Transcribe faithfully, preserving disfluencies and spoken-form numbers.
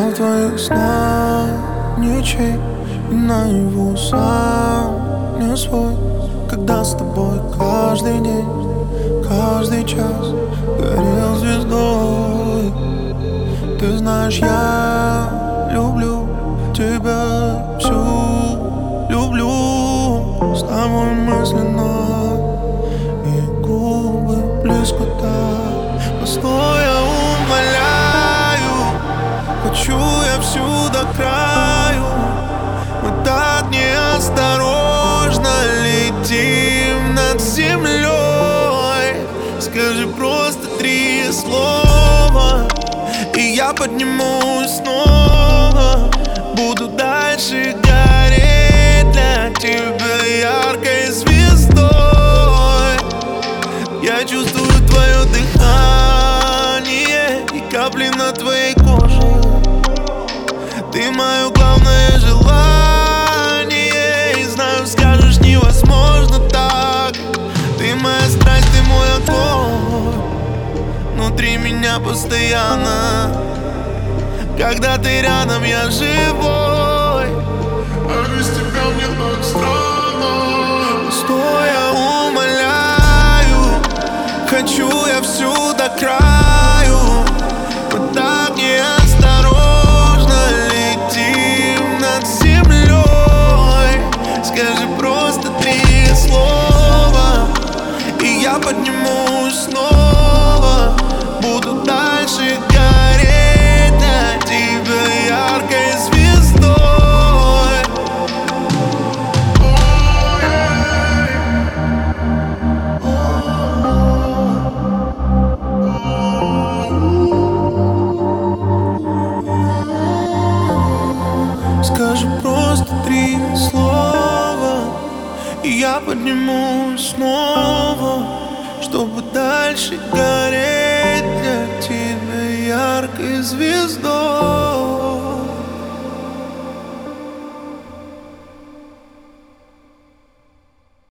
в твоих снах ничей, и наяву сам не свой. Когда с тобой каждый день, каждый час горел звездой. Ты знаешь, я люблю тебя всю, люблю с тобой мысленно, и губы близко так. Постой, я умоляю, хочу я всю до краю. Мы так неосторожно летим над землей. Скажи просто три слова, и я поднимусь снова. Буду дальше гореть для тебя яркой звездой. Я чувствую твое дыхание и капли на твоей коже. Ты мое главное желание, и знаю, скажешь, невозможно так. Ты моя страсть, ты мой огонь внутри меня постоянно. Когда ты рядом, я живой, а без тебя мне так странно. Стой, я умоляю, хочу я всю до краю. Мы так неосторожно летим над землей. Скажи просто три слова, и я поднимусь снова. Буду дальше гореть для тебя яркой звездой. Скажи просто три слова, и я поднимусь снова, чтобы дальше гореть для тебя яркой звездой.